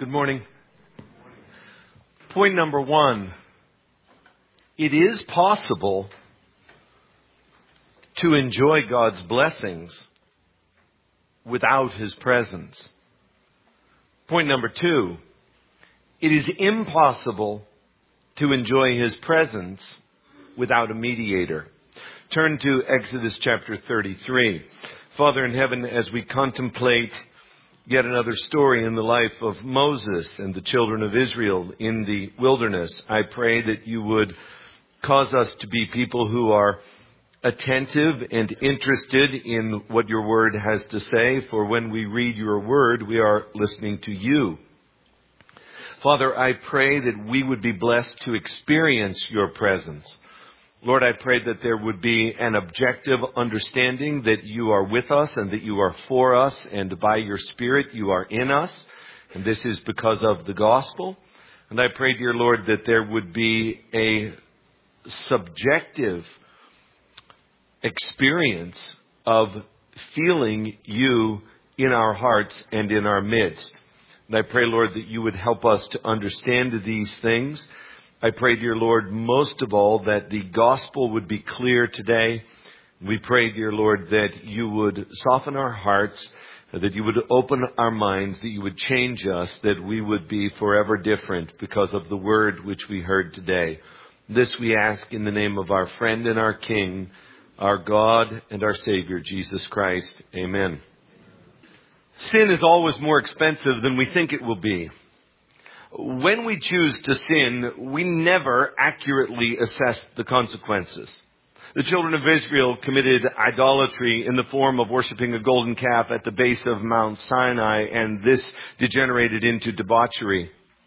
Good morning. Point number one. It is possible to enjoy God's blessings without His presence. Point number two. It is impossible to enjoy His presence without a mediator. Turn to Exodus chapter 33. Father in heaven, as we contemplate yet another story in the life of Moses and the children of Israel in the wilderness, I pray that you would cause us to be people who are attentive and interested in what your word has to say, for when we read your word, we are listening to you. Father, I pray that we would be blessed to experience your presence. Lord, I pray that there would be an objective understanding that you are with us and that you are for us, and by your Spirit you are in us, and this is because of the gospel. And I pray, dear Lord, that there would be a subjective experience of feeling you in our hearts and in our midst. And I pray, Lord, that you would help us to understand these things. I pray, dear Lord, most of all, that the gospel would be clear today. We pray, dear Lord, that you would soften our hearts, that you would open our minds, that you would change us, that we would be forever different because of the word which we heard today. This we ask in the name of our friend and our King, our God and our Savior, Jesus Christ. Amen. Sin is always more expensive than we think it will be. When we choose to sin, we never accurately assess the consequences. The children of Israel committed idolatry in the form of worshiping a golden calf at the base of Mount Sinai, and this degenerated into debauchery.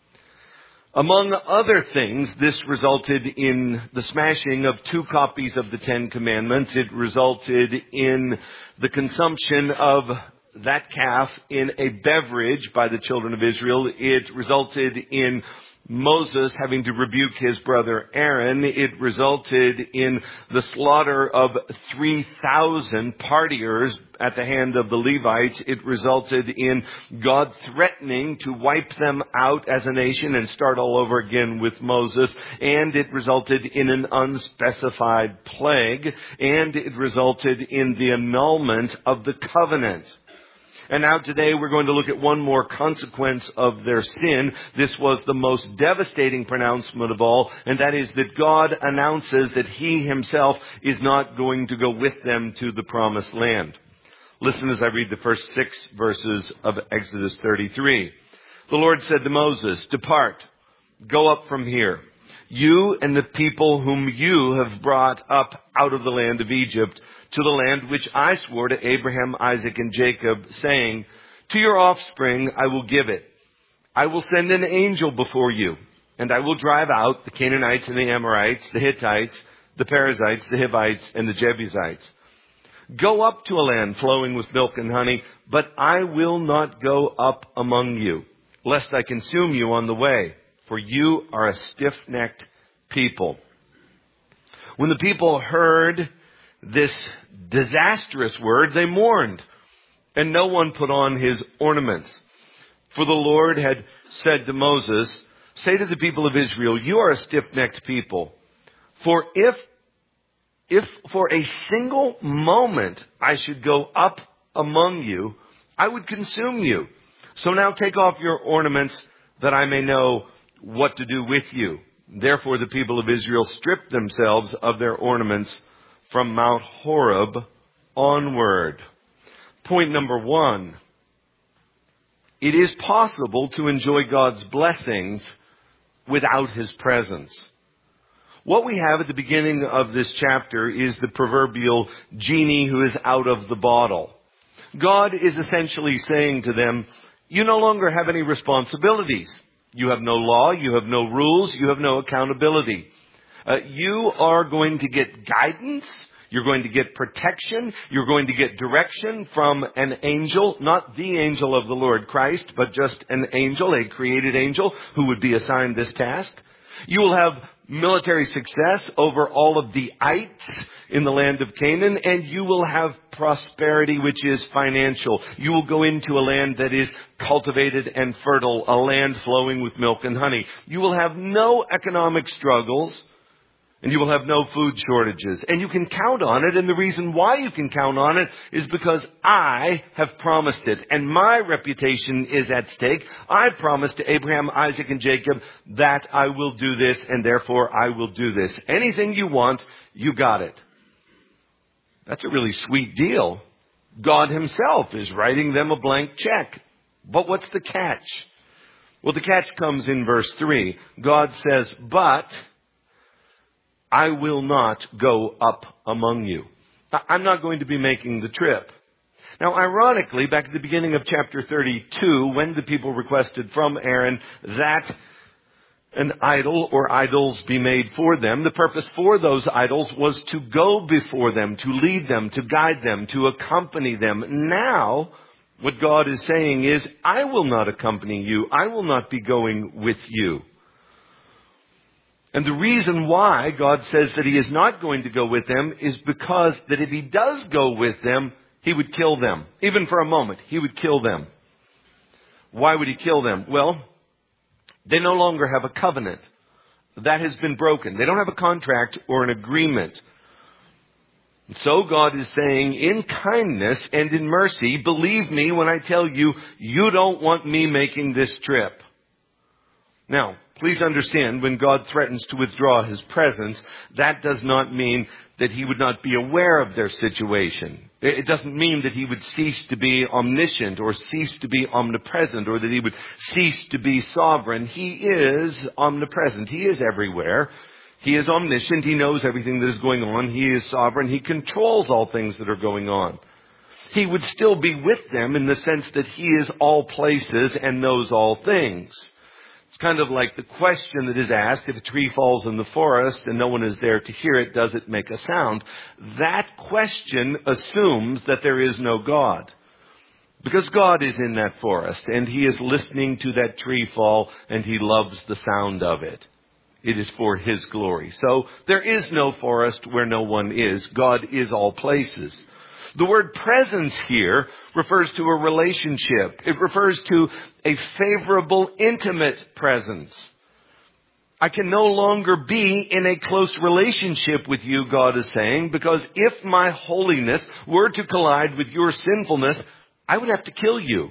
Among other things, this resulted in the smashing of 2 copies of the 10 Commandments. It resulted in the consumption of that calf in a beverage by the children of Israel. It resulted in Moses having to rebuke his brother Aaron. It resulted in the slaughter of 3,000 partiers at the hand of the Levites. It resulted in God threatening to wipe them out as a nation and start all over again with Moses. And it resulted in an unspecified plague. And it resulted in the annulment of the covenant. And now today we're going to look at one more consequence of their sin. This was the most devastating pronouncement of all, and that is that God announces that He Himself is not going to go with them to the promised land. Listen as I read the first 6 verses of Exodus 33. The Lord said to Moses, "Depart, go up from here, you and the people whom you have brought up out of the land of Egypt, to the land which I swore to Abraham, Isaac, and Jacob, saying, to your offspring I will give it. I will send an angel before you, and I will drive out the Canaanites and the Amorites, the Hittites, the Perizzites, the Hivites, and the Jebusites. Go up to a land flowing with milk and honey, but I will not go up among you, lest I consume you on the way, for you are a stiff-necked people." When the people heard this disastrous word, they mourned, and no one put on his ornaments. For the Lord had said to Moses, "Say to the people of Israel, you are a stiff-necked people. For if for a single moment I should go up among you, I would consume you. So now take off your ornaments, that I may know what to do with you." Therefore the people of Israel stripped themselves of their ornaments from Mount Horeb onward. Point number one. It is possible to enjoy God's blessings without His presence. What we have at the beginning of this chapter is the proverbial genie who is out of the bottle. God is essentially saying to them, you no longer have any responsibilities. You have no law, you have no rules, you have no accountability. You are going to get guidance, you're going to get protection, you're going to get direction from an angel, not the angel of the Lord Christ, but just an angel, a created angel who would be assigned this task. You will have military success over all of the ites in the land of Canaan, and you will have prosperity, which is financial. You will go into a land that is cultivated and fertile, a land flowing with milk and honey. You will have no economic struggles, and you will have no food shortages. And you can count on it, and the reason why you can count on it is because I have promised it, and my reputation is at stake. I promised to Abraham, Isaac, and Jacob that I will do this, and therefore I will do this. Anything you want, you got it. That's a really sweet deal. God himself is writing them a blank check. But what's the catch? Well, the catch comes in verse 3. God says, but I will not go up among you. I'm not going to be making the trip. Now, ironically, back at the beginning of chapter 32, when the people requested from Aaron that an idol or idols be made for them, the purpose for those idols was to go before them, to lead them, to guide them, to accompany them. Now, what God is saying is, I will not accompany you. I will not be going with you. And the reason why God says that he is not going to go with them is because that if he does go with them, he would kill them. Even for a moment, he would kill them. Why would he kill them? Well, they no longer have a covenant. That has been broken. They don't have a contract or an agreement. And so God is saying, in kindness and in mercy, believe me when I tell you, you don't want me making this trip. Now, please understand, when God threatens to withdraw his presence, that does not mean that he would not be aware of their situation. It doesn't mean that he would cease to be omniscient or cease to be omnipresent or that he would cease to be sovereign. He is omnipresent. He is everywhere. He is omniscient. He knows everything that is going on. He is sovereign. He controls all things that are going on. He would still be with them in the sense that he is all places and knows all things. It's kind of like the question that is asked, if a tree falls in the forest and no one is there to hear it, does it make a sound? That question assumes that there is no God. Because God is in that forest and he is listening to that tree fall and he loves the sound of it. It is for his glory. So there is no forest where no one is. God is all places. The word presence here refers to a relationship. It refers to a favorable, intimate presence. I can no longer be in a close relationship with you, God is saying, because if my holiness were to collide with your sinfulness, I would have to kill you.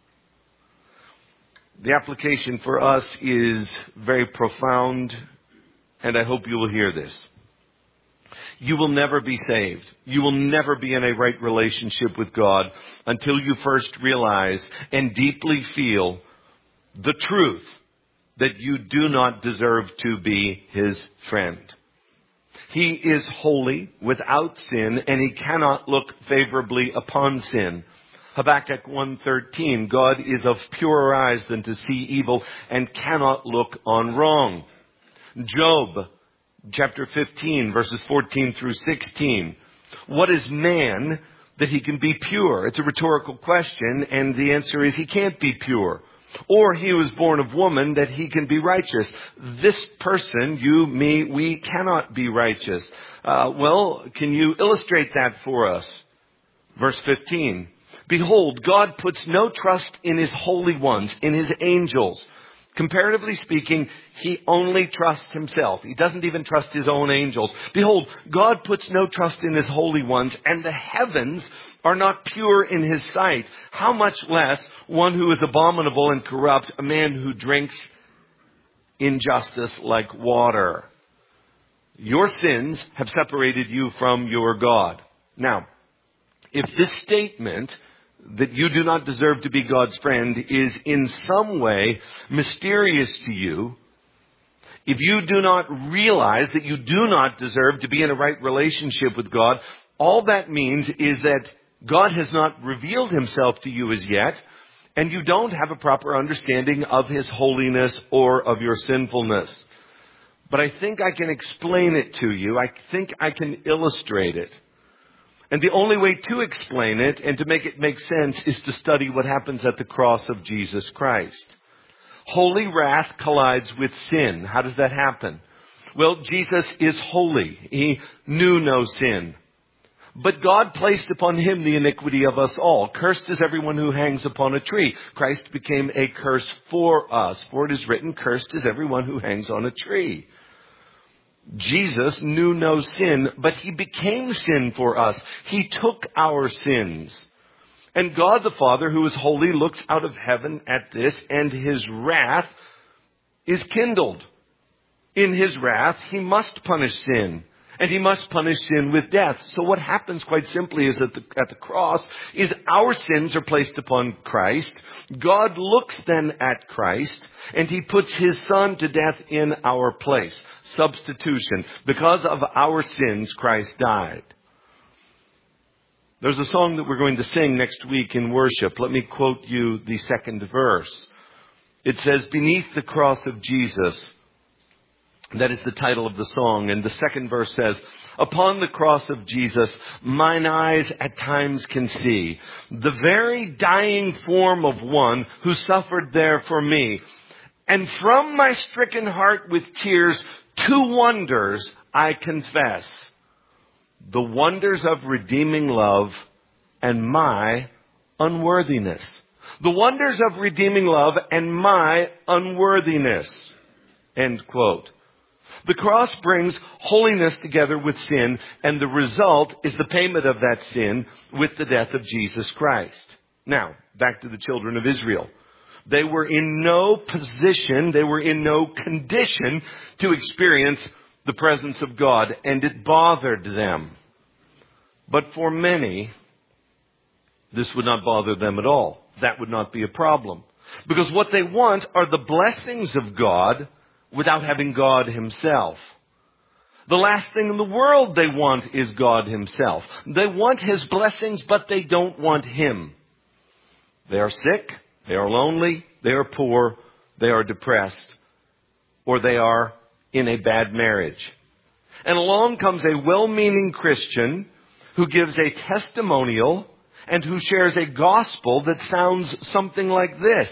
The application for us is very profound, and I hope you will hear this. You will never be saved. You will never be in a right relationship with God until you first realize and deeply feel the truth that you do not deserve to be his friend. He is holy, without sin, and he cannot look favorably upon sin. Habakkuk 1:13, God is of purer eyes than to see evil and cannot look on wrong. Job chapter 15, verses 14 through 16. What is man that he can be pure? It's a rhetorical question, and the answer is he can't be pure. Or he was born of woman that he can be righteous. This person, you, me, we cannot be righteous. Well, can you illustrate that for us? Verse 15. Behold, God puts no trust in his holy ones, in his angels. Comparatively speaking, he only trusts himself. He doesn't even trust his own angels. Behold, God puts no trust in his holy ones, and the heavens are not pure in his sight. How much less one who is abominable and corrupt, a man who drinks injustice like water. Your sins have separated you from your God. Now, if this statement that you do not deserve to be God's friend is in some way mysterious to you, if you do not realize that you do not deserve to be in a right relationship with God, all that means is that God has not revealed himself to you as yet, and you don't have a proper understanding of his holiness or of your sinfulness. But I think I can explain it to you. I think I can illustrate it. And the only way to explain it and to make it make sense is to study what happens at the cross of Jesus Christ. Holy wrath collides with sin. How does that happen? Well, Jesus is holy. He knew no sin. But God placed upon him the iniquity of us all. Cursed is everyone who hangs upon a tree. Christ became a curse for us. For it is written, cursed is everyone who hangs on a tree. Jesus knew no sin, but he became sin for us. He took our sins. And God the Father, who is holy, looks out of heaven at this, and his wrath is kindled. In his wrath, he must punish sin. And he must punish sin with death. So what happens quite simply is that at the cross is our sins are placed upon Christ. God looks then at Christ and he puts his son to death in our place. Substitution. Because of our sins, Christ died. There's a song that we're going to sing next week in worship. Let me quote you the second verse. It says, beneath the cross of Jesus. That is the title of the song. And the second verse says, upon the cross of Jesus, mine eyes at times can see the very dying form of one who suffered there for me. And from my stricken heart with tears, two wonders I confess. The wonders of redeeming love and my unworthiness. The wonders of redeeming love and my unworthiness. End quote. The cross brings holiness together with sin, and the result is the payment of that sin with the death of Jesus Christ. Now, back to the children of Israel. They were in no position, they were in no condition to experience the presence of God, and it bothered them. But for many, this would not bother them at all. That would not be a problem. Because what they want are the blessings of God without having God himself. The last thing in the world they want is God himself. They want his blessings, but they don't want him. They are sick, they are lonely, they are poor, they are depressed, or they are in a bad marriage. And along comes a well-meaning Christian who gives a testimonial and who shares a gospel that sounds something like this.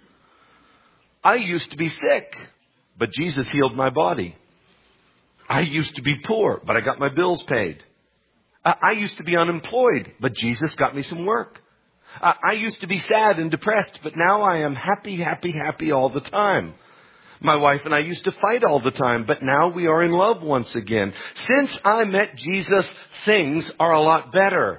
I used to be sick, but Jesus healed my body. I used to be poor, but I got my bills paid. I used to be unemployed, but Jesus got me some work. I used to be sad and depressed, but now I am happy, happy, happy all the time. My wife and I used to fight all the time, but now we are in love once again. Since I met Jesus, things are a lot better.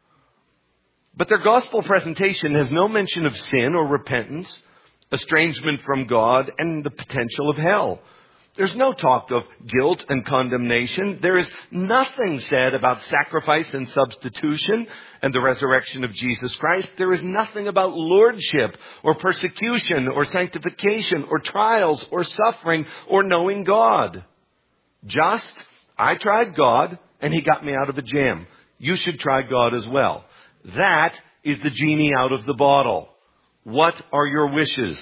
But their gospel presentation has no mention of sin or repentance, estrangement from God, and the potential of hell. There's no talk of guilt and condemnation. There is nothing said about sacrifice and substitution and the resurrection of Jesus Christ. There is nothing about lordship or persecution or sanctification or trials or suffering or knowing God. Just, I tried God and he got me out of a jam. You should try God as well. That is the genie out of the bottle. What are your wishes?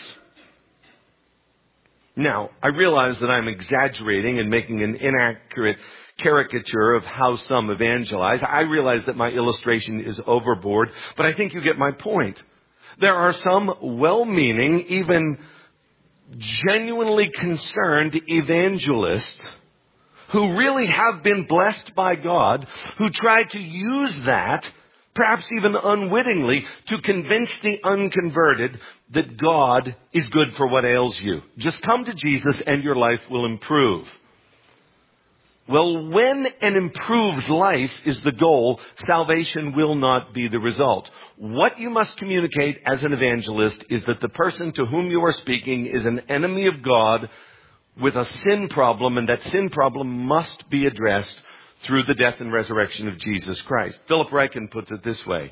Now, I realize that I'm exaggerating and making an inaccurate caricature of how some evangelize. I realize that my illustration is overboard, but I think you get my point. There are some well-meaning, even genuinely concerned evangelists who really have been blessed by God, who try to use that, perhaps even unwittingly, to convince the unconverted that God is good for what ails you. Just come to Jesus and your life will improve. Well, when an improved life is the goal, salvation will not be the result. What you must communicate as an evangelist is that the person to whom you are speaking is an enemy of God with a sin problem, and that sin problem must be addressed through the death and resurrection of Jesus Christ. Philip Ryken puts it this way.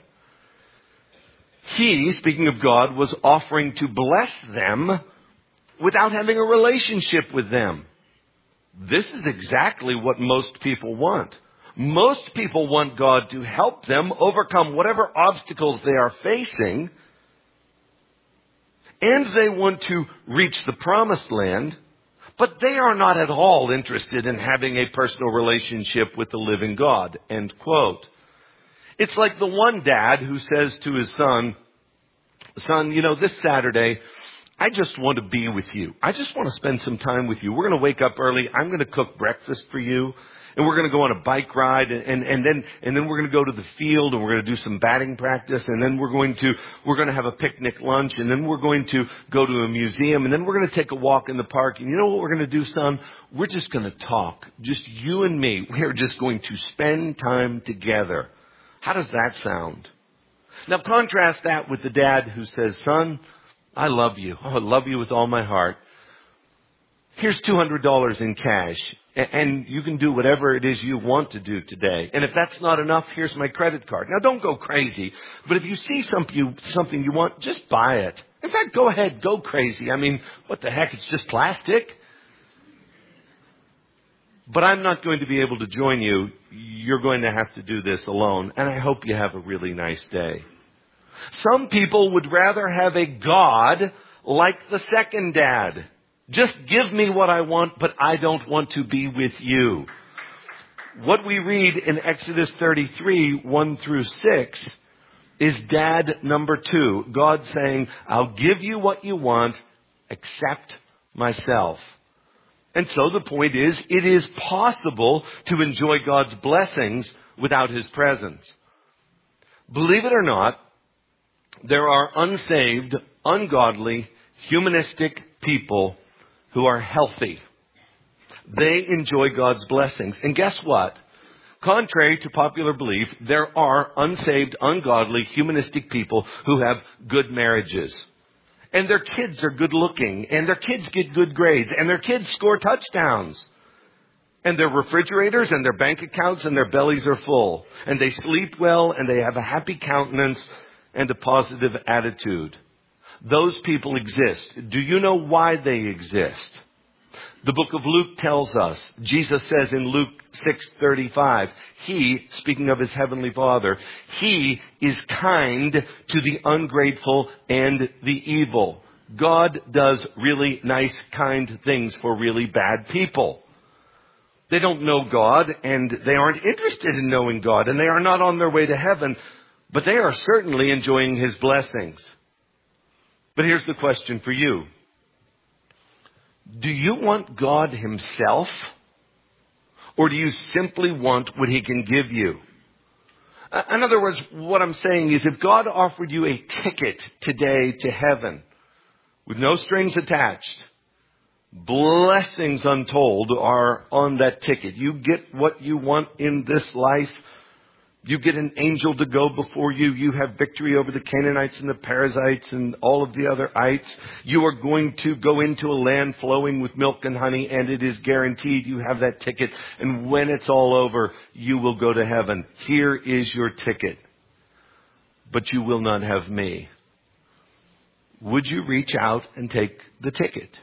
He, speaking of God, was offering to bless them without having a relationship with them. This is exactly what most people want. Most people want God to help them overcome whatever obstacles they are facing, and they want to reach the promised land, but they are not at all interested in having a personal relationship with the living God. End quote. It's like the one dad who says to his son, you know, this Saturday, I just want to be with you. I just want to spend some time with you. We're going to wake up early. I'm going to cook breakfast for you. And we're going to go on a bike ride, and then we're going to go to the field, and we're going to do some batting practice, and then we're going to have a picnic lunch, and then we're going to go to a museum, and then we're going to take a walk in the park. And you know what we're going to do, son? We're just going to talk. Just you and me. We're just going to spend time together. How does that sound? Now contrast that with the dad who says, son, I love you. Oh, I love you with all my heart. Here's $200 in cash, and you can do whatever it is you want to do today. And if that's not enough, here's my credit card. Now, don't go crazy, but if you see something you want, just buy it. In fact, go ahead, go crazy. I mean, what the heck? It's just plastic. But I'm not going to be able to join you. You're going to have to do this alone, and I hope you have a really nice day. Some people would rather have a God like the second dad. Just give me what I want, but I don't want to be with you. What we read in Exodus 33, 1 through 6, is dad number 2. God saying, I'll give you what you want, except myself. And so the point is, it is possible to enjoy God's blessings without His presence. Believe it or not, there are unsaved, ungodly, humanistic people who are healthy. They enjoy God's blessings. And guess what? Contrary to popular belief, there are unsaved, ungodly, humanistic people who have good marriages. And their kids are good looking. And their kids get good grades. And their kids score touchdowns. And their refrigerators and their bank accounts and their bellies are full. And they sleep well and they have a happy countenance and a positive attitude. Those people exist. Do you know why they exist? The book of Luke tells us, Jesus says in Luke 6:35, He, speaking of His Heavenly Father, He is kind to the ungrateful and the evil. God does really nice, kind things for really bad people. They don't know God, and they aren't interested in knowing God, and they are not on their way to heaven, but they are certainly enjoying His blessings. But here's the question for you. Do you want God Himself? Or do you simply want what He can give you? In other words, what I'm saying is if God offered you a ticket today to heaven with no strings attached, blessings untold are on that ticket. You get what you want in this life. You get an angel to go before you. You have victory over the Canaanites and the Perizzites and all of the other ites. You are going to go into a land flowing with milk and honey, and it is guaranteed you have that ticket. And when it's all over, you will go to heaven. Here is your ticket. But you will not have me. Would you reach out and take the ticket?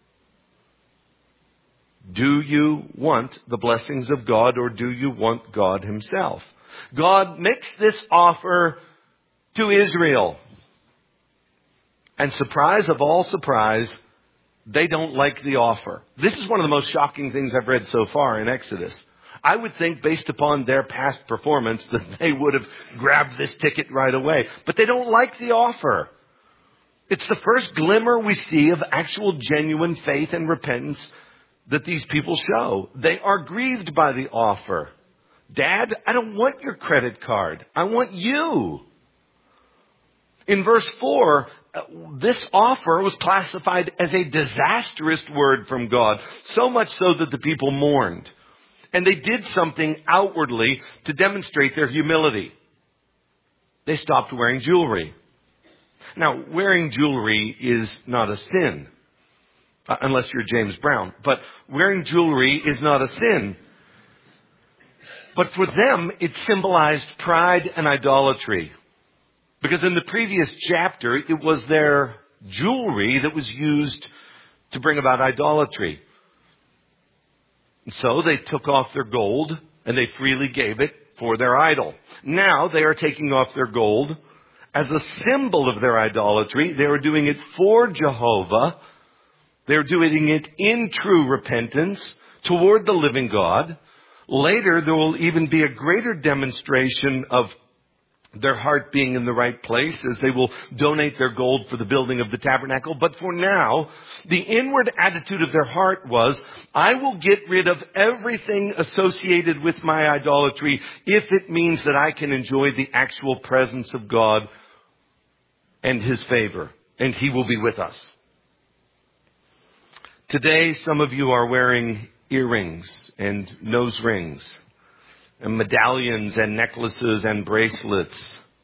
Do you want the blessings of God, or do you want God Himself? God makes this offer to Israel. And surprise of all surprise, they don't like the offer. This is one of the most shocking things I've read so far in Exodus. I would think based upon their past performance that they would have grabbed this ticket right away. But they don't like the offer. It's the first glimmer we see of actual genuine faith and repentance that these people show. They are grieved by the offer. Dad, I don't want your credit card. I want you. In verse 4, this offer was classified as a disastrous word from God, so much so that the people mourned. And they did something outwardly to demonstrate their humility. They stopped wearing jewelry. Now, wearing jewelry is not a sin, unless you're James Brown. But wearing jewelry is not a sin. But for them, it symbolized pride and idolatry. Because in the previous chapter, it was their jewelry that was used to bring about idolatry. And so they took off their gold and they freely gave it for their idol. Now they are taking off their gold as a symbol of their idolatry. They are doing it for Jehovah. They're doing it in true repentance toward the living God. Later, there will even be a greater demonstration of their heart being in the right place, as they will donate their gold for the building of the tabernacle. But for now, the inward attitude of their heart was, I will get rid of everything associated with my idolatry if it means that I can enjoy the actual presence of God and His favor, and He will be with us. Today, some of you are wearing earrings and nose rings and medallions and necklaces and bracelets,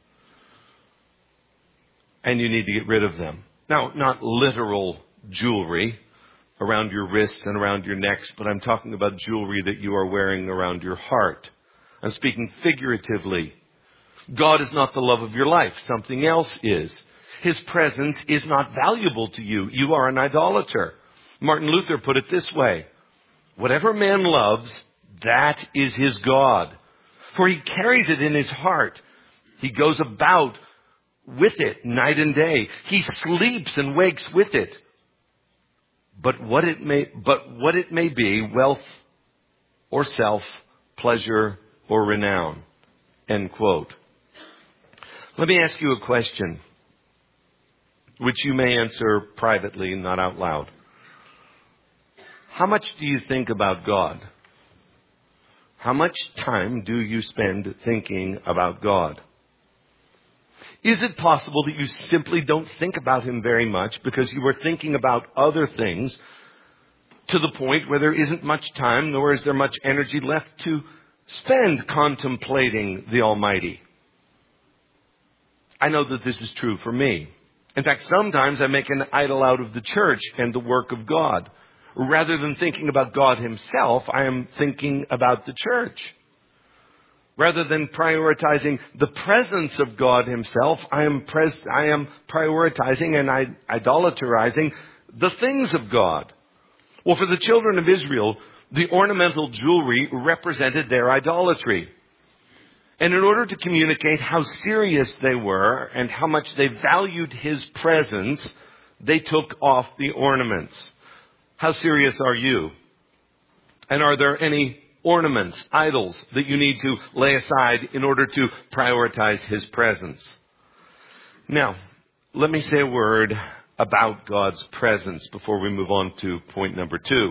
and you need to get rid of them. Now, not literal jewelry around your wrists and around your necks, but I'm talking about jewelry that you are wearing around your heart. I'm speaking figuratively. God is not the love of your life. Something else is. His presence is not valuable to you. You are an idolater. Martin Luther put it this way: whatever man loves, that is his God. For he carries it in his heart. He goes about with it night and day. He sleeps and wakes with it. But what it may be, wealth or self, pleasure or renown. End quote. Let me ask you a question, which you may answer privately, not out loud. How much do you think about God? How much time do you spend thinking about God? Is it possible that you simply don't think about Him very much because you are thinking about other things to the point where there isn't much time, nor is there much energy left to spend contemplating the Almighty? I know that this is true for me. In fact, sometimes I make an idol out of the church and the work of God. Rather than thinking about God Himself, I am thinking about the church. Rather than prioritizing the presence of God Himself, I am prioritizing and idolaterizing the things of God. Well, for the children of Israel, the ornamental jewelry represented their idolatry. And in order to communicate how serious they were and how much they valued His presence, they took off the ornaments. How serious are you? And are there any ornaments, idols, that you need to lay aside in order to prioritize His presence? Now, let me say a word about God's presence before we move on to point number 2.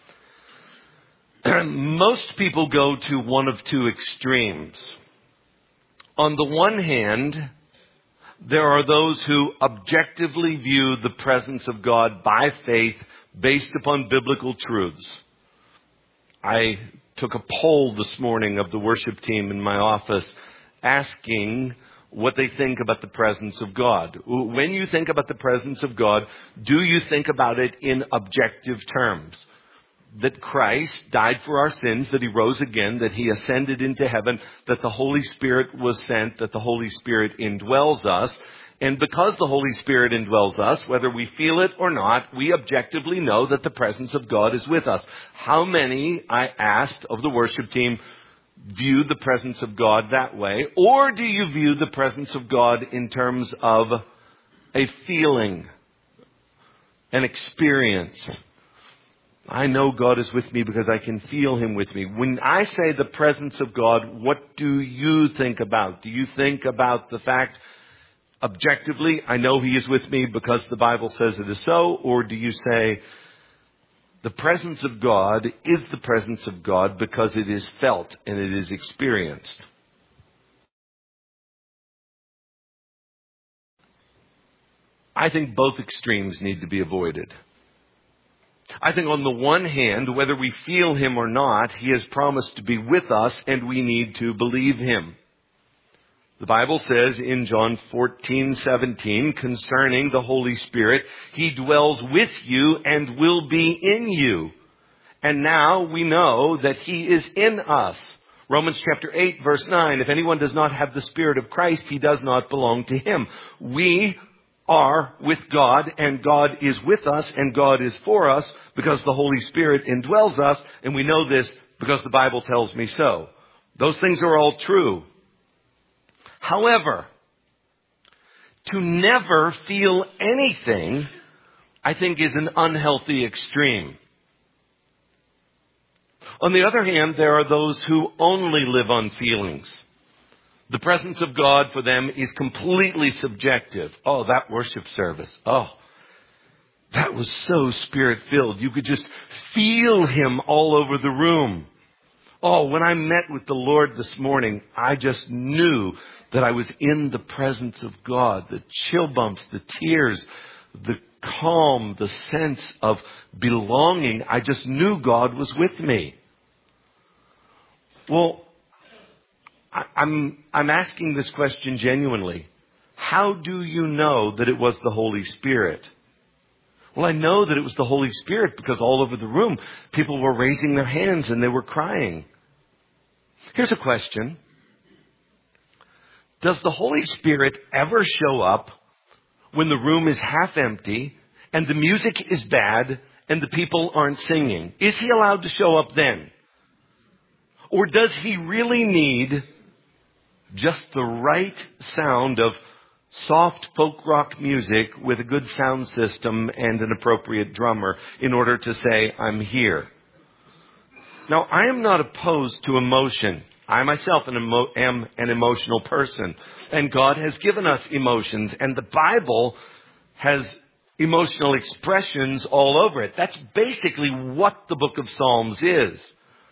Most people go to one of two extremes. On the one hand, there are those who objectively view the presence of God by faith based upon biblical truths. I took a poll this morning of the worship team in my office asking what they think about the presence of God. When you think about the presence of God, do you think about it in objective terms? That Christ died for our sins, that He rose again, that He ascended into heaven, that the Holy Spirit was sent, that the Holy Spirit indwells us. And because the Holy Spirit indwells us, whether we feel it or not, we objectively know that the presence of God is with us. How many, I asked of the worship team, view the presence of God that way? Or do you view the presence of God in terms of a feeling, an experience? I know God is with me because I can feel Him with me. When I say the presence of God, what do you think about? Do you think about the fact, objectively, I know He is with me because the Bible says it is so? Or do you say, the presence of God is the presence of God because it is felt and it is experienced? I think both extremes need to be avoided. I think on the one hand, whether we feel Him or not, He has promised to be with us and we need to believe Him. The Bible says in John 14:17 concerning the Holy Spirit, He dwells with you and will be in you. And now we know that He is in us. Romans chapter 8 verse 9, if anyone does not have the Spirit of Christ, he does not belong to Him. We are with God and God is with us and God is for us because the Holy Spirit indwells us, and we know this because the Bible tells me so. Those things are all true. However, to never feel anything, I think, is an unhealthy extreme. On the other hand, there are those who only live on feelings. The presence of God for them is completely subjective. Oh, that worship service. Oh, that was so Spirit-filled. You could just feel Him all over the room. Oh, when I met with the Lord this morning, I just knew that I was in the presence of God. The chill bumps, the tears, the calm, the sense of belonging. I just knew God was with me. Well, I'm asking this question genuinely. How do you know that it was the Holy Spirit? Well, I know that it was the Holy Spirit because all over the room, people were raising their hands and they were crying. Here's a question. Does the Holy Spirit ever show up when the room is half empty and the music is bad and the people aren't singing? Is He allowed to show up then? Or does He really need just the right sound of soft folk rock music with a good sound system and an appropriate drummer in order to say, I'm here? Now, I am not opposed to emotion. I myself am an emotional person. And God has given us emotions. And the Bible has emotional expressions all over it. That's basically what the book of Psalms is.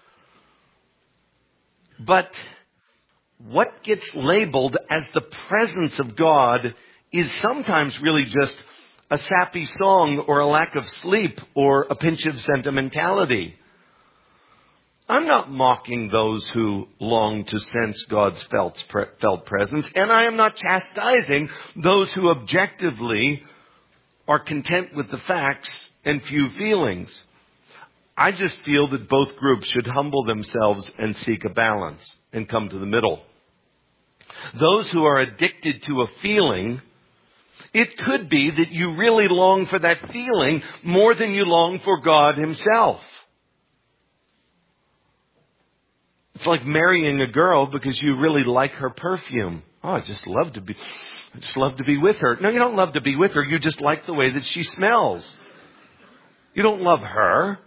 But what gets labeled as the presence of God is sometimes really just a sappy song or a lack of sleep or a pinch of sentimentality. I'm not mocking those who long to sense God's felt presence, and I am not chastising those who objectively are content with the facts and few feelings. I just feel that both groups should humble themselves and seek a balance and come to the middle. Those who are addicted to a feeling, it could be that you really long for that feeling more than you long for God Himself. It's like marrying a girl because you really like her perfume. Oh, I just love to be with her. No, you don't love to be with her. You just like the way that she smells. You don't love her.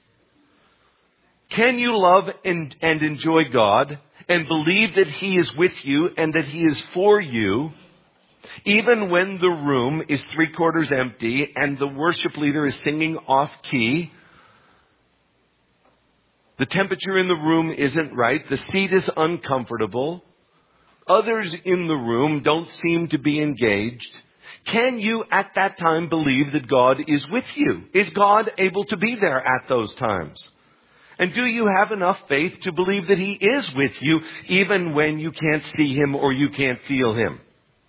Can you love and enjoy God and believe that He is with you and that He is for you, even when the room is 3/4 empty and the worship leader is singing off key? The temperature in the room isn't right. The seat is uncomfortable. Others in the room don't seem to be engaged. Can you at that time believe that God is with you? Is God able to be there at those times? And do you have enough faith to believe that He is with you even when you can't see Him or you can't feel Him?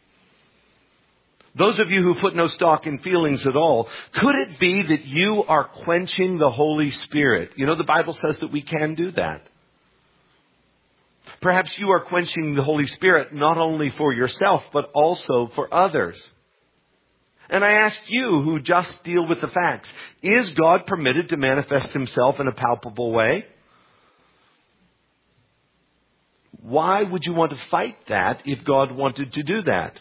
Those of you who put no stock in feelings at all, could it be that you are quenching the Holy Spirit? You know, the Bible says that we can do that. Perhaps you are quenching the Holy Spirit not only for yourself, but also for others. And I ask you who just deal with the facts, is God permitted to manifest Himself in a palpable way? Why would you want to fight that if God wanted to do that?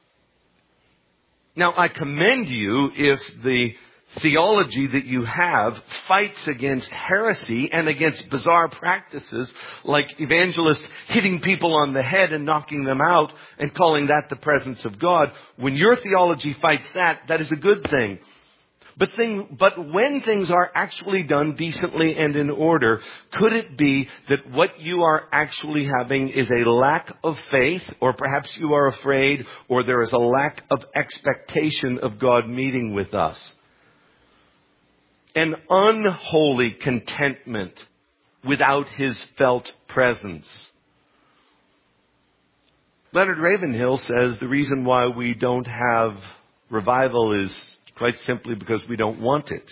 Now, I commend you if the theology that you have fights against heresy and against bizarre practices like evangelists hitting people on the head and knocking them out and calling that the presence of God. When your theology fights that, that is a good thing. But when things are actually done decently and in order, could it be that what you are actually having is a lack of faith, or perhaps you are afraid, or there is a lack of expectation of God meeting with us? An unholy contentment without His felt presence. Leonard Ravenhill says the reason why we don't have revival is quite simply because we don't want it.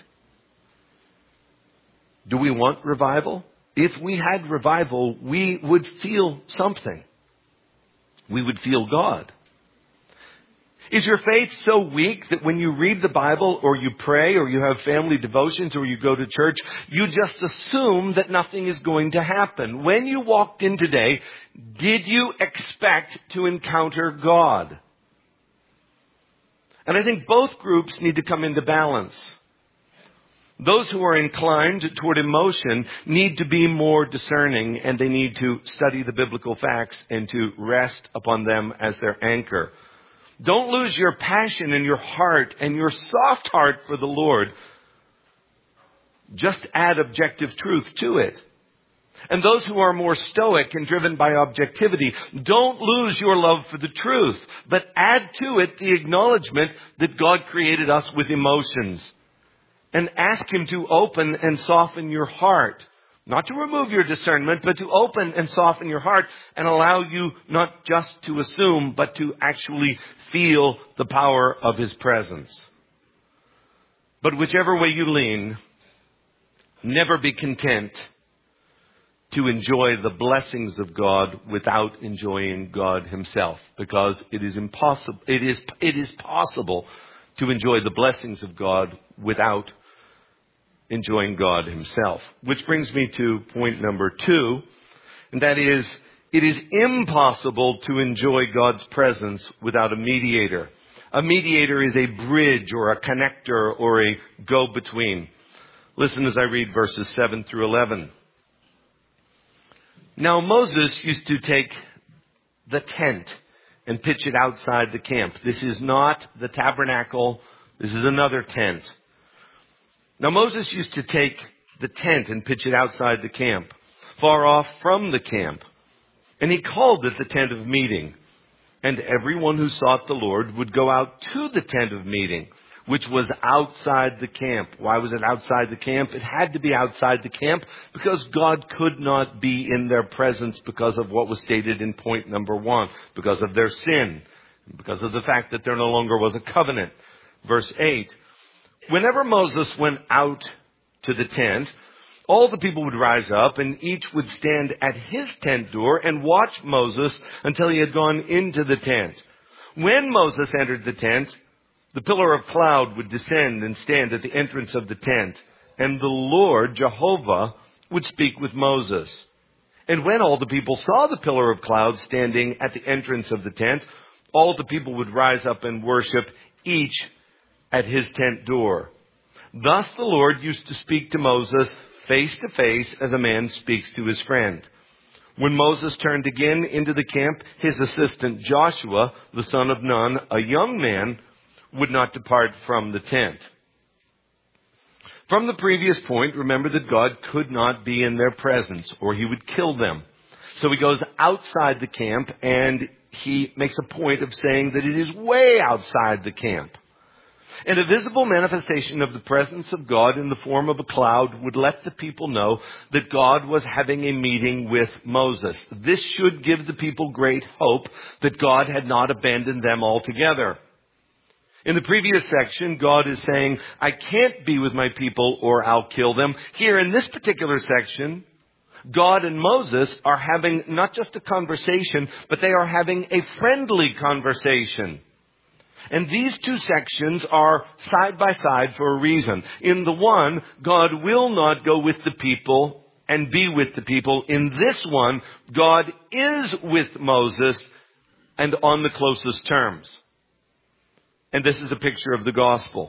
Do we want revival? If we had revival, we would feel something. We would feel God. Is your faith so weak that when you read the Bible or you pray or you have family devotions or you go to church, you just assume that nothing is going to happen? When you walked in today, did you expect to encounter God? And I think both groups need to come into balance. Those who are inclined toward emotion need to be more discerning, and they need to study the biblical facts and to rest upon them as their anchor. Don't lose your passion and your heart and your soft heart for the Lord. Just add objective truth to it. And those who are more stoic and driven by objectivity, don't lose your love for the truth, but add to it the acknowledgement that God created us with emotions. And ask Him to open and soften your heart. Not to remove your discernment, but to open and soften your heart and allow you not just to assume, but to actually feel the power of His presence. But whichever way you lean, never be content to enjoy the blessings of God without enjoying God Himself, because it is impossible. It is possible to enjoy the blessings of God without enjoying God Himself. Which brings me to point number 2, and that is, it is impossible to enjoy God's presence without a mediator. A mediator is a bridge or a connector or a go-between. Listen as I read verses 7 through 11. Now Moses used to take the tent and pitch it outside the camp. This is not the tabernacle. This is another tent. Now Moses used to take the tent and pitch it outside the camp, far off from the camp. And he called it the tent of meeting. And everyone who sought the Lord would go out to the tent of meeting, which was outside the camp. Why was it outside the camp? It had to be outside the camp because God could not be in their presence because of what was stated in point number 1, because of their sin, because of the fact that there no longer was a covenant. Verse 8, whenever Moses went out to the tent, all the people would rise up and each would stand at his tent door and watch Moses until he had gone into the tent. When Moses entered the tent, the pillar of cloud would descend and stand at the entrance of the tent, and the Lord, Jehovah, would speak with Moses. And when all the people saw the pillar of cloud standing at the entrance of the tent, all the people would rise up and worship, each at his tent door. Thus the Lord used to speak to Moses face to face as a man speaks to his friend. When Moses turned again into the camp, his assistant Joshua, the son of Nun, a young man, would not depart from the tent. From the previous point, remember that God could not be in their presence or He would kill them. So He goes outside the camp and He makes a point of saying that it is way outside the camp. And a visible manifestation of the presence of God in the form of a cloud would let the people know that God was having a meeting with Moses. This should give the people great hope that God had not abandoned them altogether. In the previous section, God is saying, I can't be with my people or I'll kill them. Here in this particular section, God and Moses are having not just a conversation, but they are having a friendly conversation. And these two sections are side by side for a reason. In the one, God will not go with the people and be with the people. In this one, God is with Moses and on the closest terms. And this is a picture of the gospel.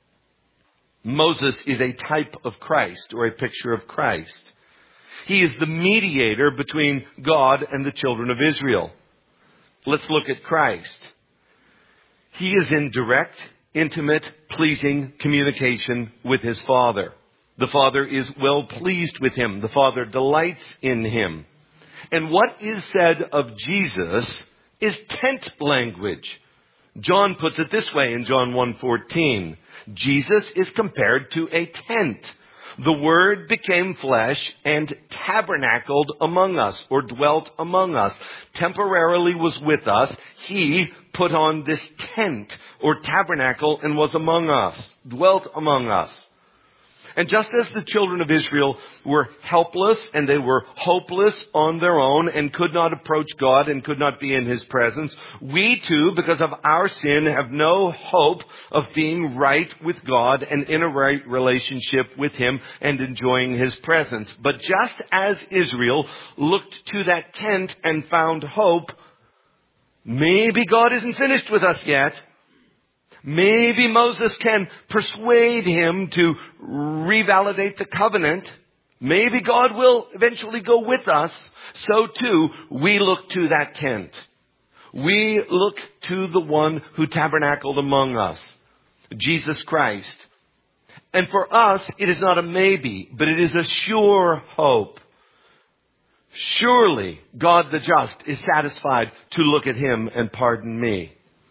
Moses is a type of Christ, or a picture of Christ. He is the mediator between God and the children of Israel. Let's look at Christ. He is in direct, intimate, pleasing communication with His Father. The Father is well pleased with Him. The Father delights in Him. And what is said of Jesus is tent language. John puts it this way in John 1:14. Jesus is compared to a tent. The Word became flesh and tabernacled among us, or dwelt among us. Temporarily was with us. He put on this tent or tabernacle and was among us, dwelt among us. And just as the children of Israel were helpless and they were hopeless on their own and could not approach God and could not be in His presence, we too, because of our sin, have no hope of being right with God and in a right relationship with Him and enjoying His presence. But just as Israel looked to that tent and found hope, maybe God isn't finished with us yet. Maybe Moses can persuade him to revalidate the covenant. Maybe God will eventually go with us. So too, we look to that tent. We look to the one who tabernacled among us, Jesus Christ. And for us, it is not a maybe, but it is a sure hope. Surely God the just is satisfied to look at him and pardon me.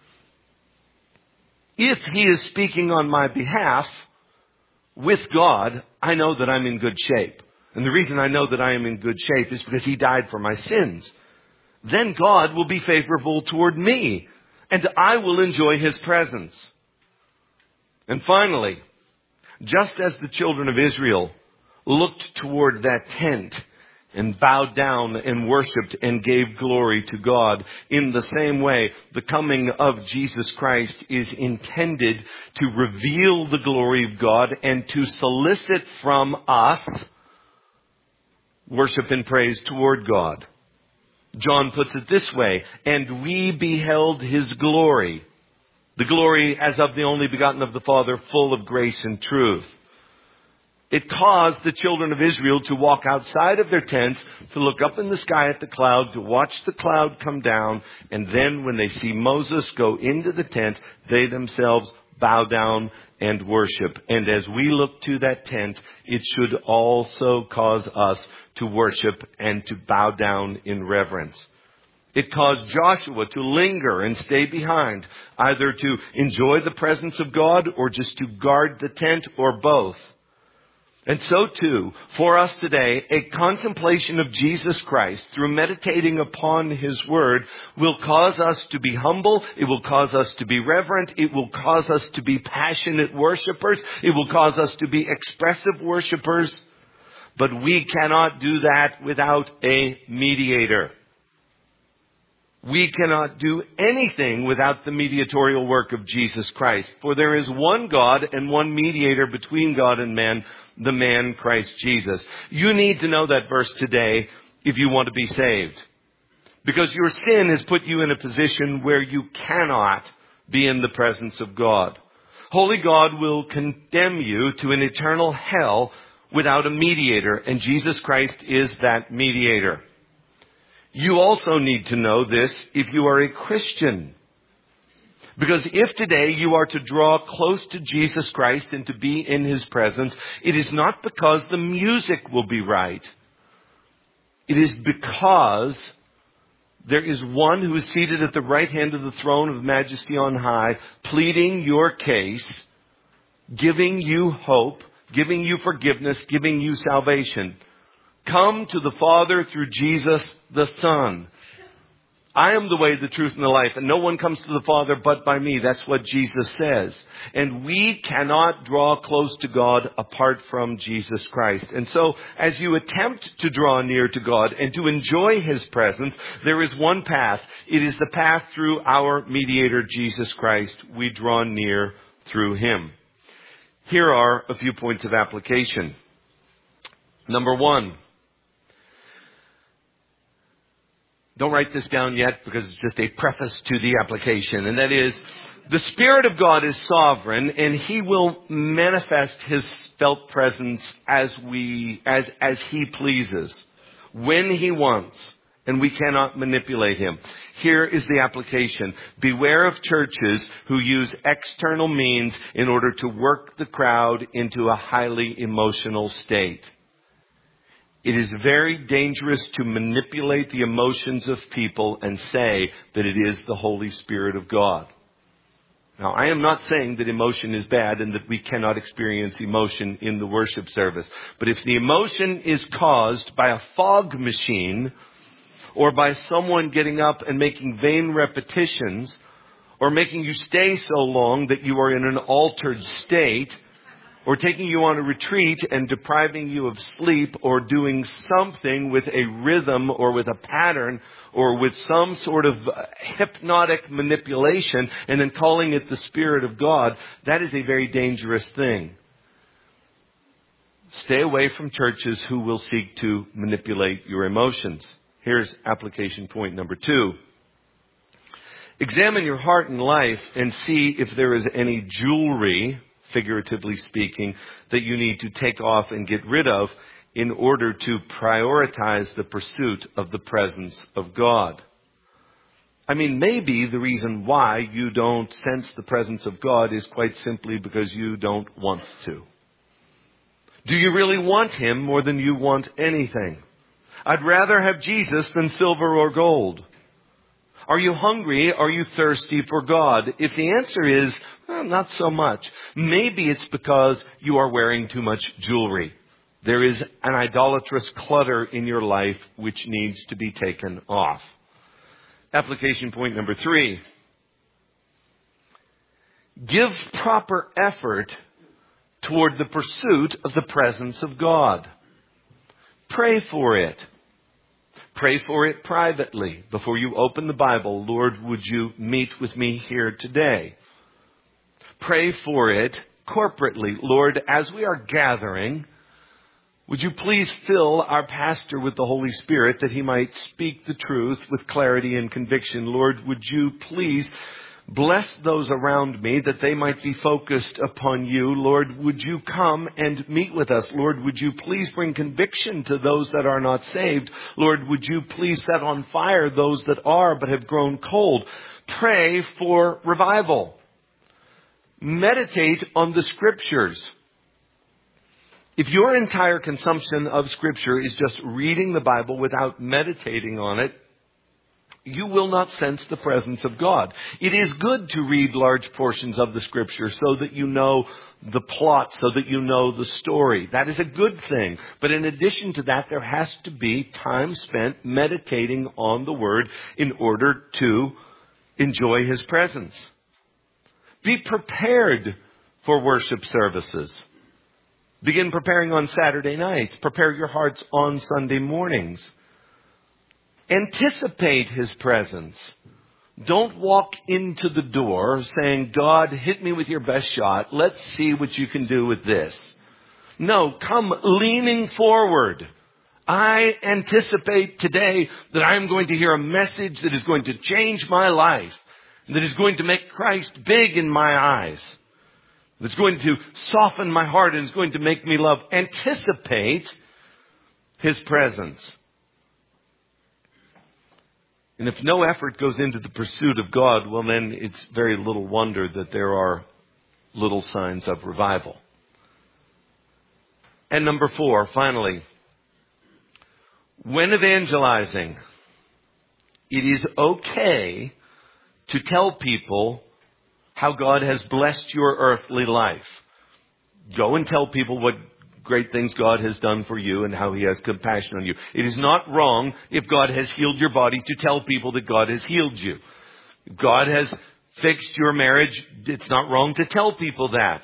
If he is speaking on my behalf with God, I know that I'm in good shape. And the reason I know that I am in good shape is because he died for my sins. Then God will be favorable toward me, and I will enjoy his presence. And finally, just as the children of Israel looked toward that tent and bowed down and worshipped and gave glory to God, in the same way, the coming of Jesus Christ is intended to reveal the glory of God and to solicit from us worship and praise toward God. John puts it this way, and we beheld his glory, the glory as of the only begotten of the Father, full of grace and truth. It caused the children of Israel to walk outside of their tents, to look up in the sky at the cloud, to watch the cloud come down, and then when they see Moses go into the tent, they themselves bow down and worship. And as we look to that tent, it should also cause us to worship and to bow down in reverence. It caused Joshua to linger and stay behind, either to enjoy the presence of God or just to guard the tent, or both. And so too, for us today, a contemplation of Jesus Christ through meditating upon his word will cause us to be humble. It will cause us to be reverent. It will cause us to be passionate worshipers. It will cause us to be expressive worshipers. But we cannot do that without a mediator. We cannot do anything without the mediatorial work of Jesus Christ. For there is one God and one mediator between God and man, the man Christ Jesus. You need to know that verse today if you want to be saved. Because your sin has put you in a position where you cannot be in the presence of God. Holy God will condemn you to an eternal hell without a mediator, and Jesus Christ is that mediator. You also need to know this if you are a Christian. Because if today you are to draw close to Jesus Christ and to be in his presence, it is not because the music will be right. It is because there is one who is seated at the right hand of the throne of majesty on high, pleading your case, giving you hope, giving you forgiveness, giving you salvation. Come to the Father through Jesus the Son. I am the way, the truth, and the life, and no one comes to the Father but by me. That's what Jesus says. And we cannot draw close to God apart from Jesus Christ. And so, as you attempt to draw near to God and to enjoy his presence, there is one path. It is the path through our mediator, Jesus Christ. We draw near through him. Here are a few points of application. Number one. Don't write this down yet because it's just a preface to the application. And that is, the Spirit of God is sovereign and he will manifest his felt presence as he pleases, when he wants, and we cannot manipulate him. Here is the application. Beware of churches who use external means in order to work the crowd into a highly emotional state. It is very dangerous to manipulate the emotions of people and say that it is the Holy Spirit of God. Now, I am not saying that emotion is bad and that we cannot experience emotion in the worship service. But if the emotion is caused by a fog machine or by someone getting up and making vain repetitions or making you stay so long that you are in an altered state, or taking you on a retreat and depriving you of sleep, or doing something with a rhythm or with a pattern or with some sort of hypnotic manipulation and then calling it the Spirit of God, that is a very dangerous thing. Stay away from churches who will seek to manipulate your emotions. Here's application point number 2. Examine your heart and life and see if there is any jewelry, figuratively speaking, that you need to take off and get rid of in order to prioritize the pursuit of the presence of God. I mean, maybe the reason why you don't sense the presence of God is quite simply because you don't want to. Do you really want Him more than you want anything? I'd rather have Jesus than silver or gold. Are you hungry? Are you thirsty for God? If the answer is, well, not so much, maybe it's because you are wearing too much jewelry. There is an idolatrous clutter in your life which needs to be taken off. Application point number 3. Give proper effort toward the pursuit of the presence of God. Pray for it. Pray for it privately. Before you open the Bible, Lord, would you meet with me here today? Pray for it corporately. Lord, as we are gathering, would you please fill our pastor with the Holy Spirit that he might speak the truth with clarity and conviction? Lord, would you please bless those around me that they might be focused upon you? Lord, would you come and meet with us? Lord, would you please bring conviction to those that are not saved? Lord, would you please set on fire those that are but have grown cold? Pray for revival. Meditate on the Scriptures. If your entire consumption of Scripture is just reading the Bible without meditating on it, you will not sense the presence of God. It is good to read large portions of the Scripture so that you know the plot, so that you know the story. That is a good thing. But in addition to that, there has to be time spent meditating on the Word in order to enjoy His presence. Be prepared for worship services. Begin preparing on Saturday nights. Prepare your hearts on Sunday mornings. Anticipate His presence. Don't walk into the door saying, God, hit me with your best shot. Let's see what you can do with this. No, come leaning forward. I anticipate today that I'm going to hear a message that is going to change my life, that is going to make Christ big in my eyes, that's going to soften my heart and is going to make me love. Anticipate His presence. And if no effort goes into the pursuit of God, well then it's very little wonder that there are little signs of revival. And number 4, finally, when evangelizing, it is okay to tell people how God has blessed your earthly life. Go and tell people what great things God has done for you and how He has compassion on you. It is not wrong if God has healed your body to tell people that God has healed you. If God has fixed your marriage, it's not wrong to tell people that.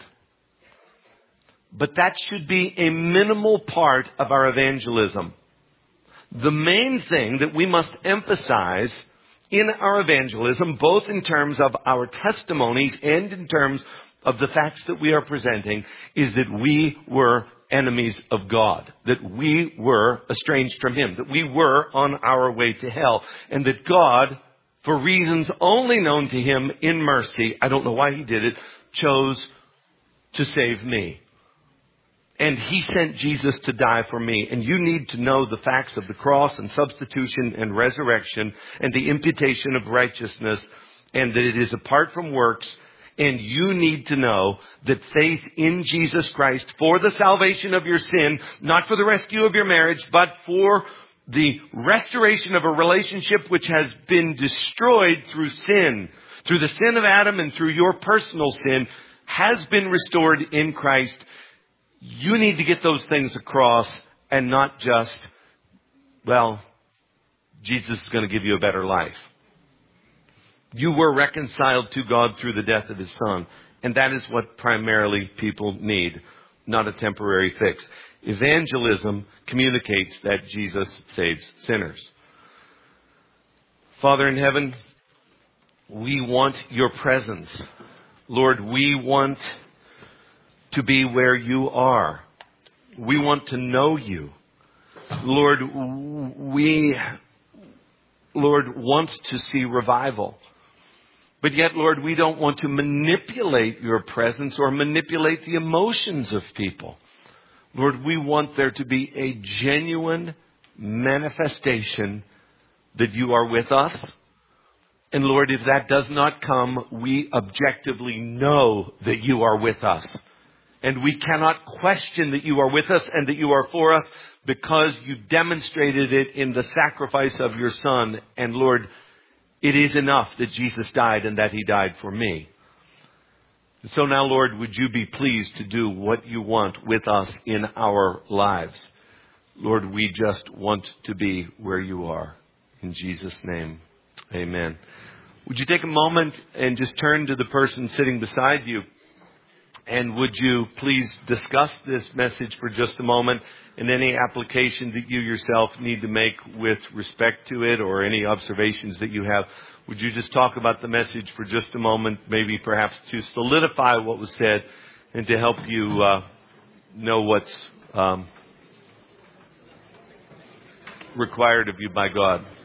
But that should be a minimal part of our evangelism. The main thing that we must emphasize in our evangelism, both in terms of our testimonies and in terms of the facts that we are presenting, is that we were enemies of God, that we were estranged from Him, that we were on our way to hell, and that God, for reasons only known to Him in mercy, I don't know why He did it, chose to save me. And He sent Jesus to die for me. And you need to know the facts of the cross and substitution and resurrection and the imputation of righteousness, and that it is apart from works. And you need to know that faith in Jesus Christ for the salvation of your sin, not for the rescue of your marriage, but for the restoration of a relationship which has been destroyed through sin, through the sin of Adam and through your personal sin, has been restored in Christ. You need to get those things across and not just, well, Jesus is going to give you a better life. You were reconciled to God through the death of His Son. And that is what primarily people need, not a temporary fix. Evangelism communicates that Jesus saves sinners. Father in heaven, we want your presence. Lord, we want to be where you are. We want to know you. Lord, we want to see revival. But yet, Lord, we don't want to manipulate your presence or manipulate the emotions of people. Lord, we want there to be a genuine manifestation that you are with us. And Lord, if that does not come, we objectively know that you are with us. And we cannot question that you are with us and that you are for us because you demonstrated it in the sacrifice of your Son. And Lord, it is enough that Jesus died and that he died for me. And so now, Lord, would you be pleased to do what you want with us in our lives? Lord, we just want to be where you are. In Jesus' name, amen. Would you take a moment and just turn to the person sitting beside you? And would you please discuss this message for just a moment and any application that you yourself need to make with respect to it or any observations that you have? Would you just talk about the message for just a moment, maybe perhaps to solidify what was said and to help you know what's required of you by God?